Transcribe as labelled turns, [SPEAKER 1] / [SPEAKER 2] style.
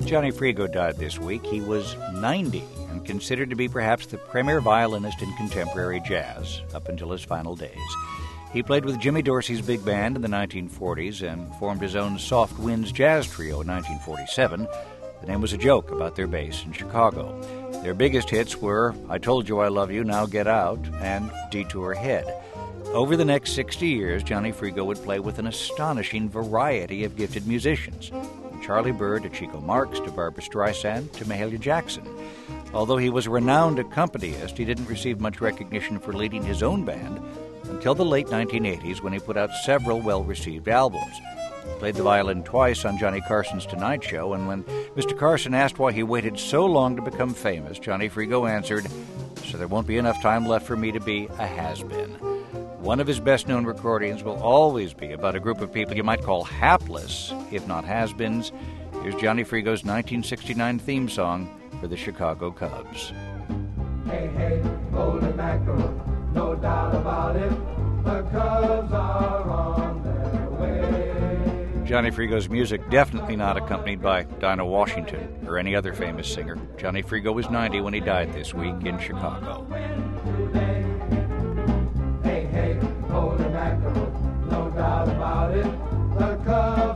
[SPEAKER 1] Johnny Frigo died this week. He was 90 and considered to be perhaps the premier violinist in contemporary jazz up until his final days. He played with Jimmy Dorsey's big band in the 1940s and formed his own Soft Winds Jazz Trio in 1947. The name was a joke about their base in Chicago. Their biggest hits were I Told You I Love You, Now Get Out, and Detour Head. Over the next 60 years, Johnny Frigo would play with an astonishing variety of gifted musicians, from Charlie Bird to Chico Marx to Barbra Streisand to Mahalia Jackson. Although he was a renowned accompanist, he didn't receive much recognition for leading his own band until the late 1980s when he put out several well-received albums. He played the violin twice on Johnny Carson's Tonight Show, and when Mr. Carson asked why he waited so long to become famous, Johnny Frigo answered, "So there won't be enough time left for me to be a has-been." One of his best-known recordings will always be about a group of people you might call hapless, if not has-beens. Here's Johnny Frigo's 1969 theme song for the Chicago Cubs.
[SPEAKER 2] Hey, hey, golden mackerel, no doubt about it, the Cubs are on their way.
[SPEAKER 1] Johnny Frigo's music definitely not accompanied by Dinah Washington or any other famous singer. Johnny Frigo was 90 when he died this week in Chicago.
[SPEAKER 2] Hey, hey, golden mackerel, no doubt about it, the Cubs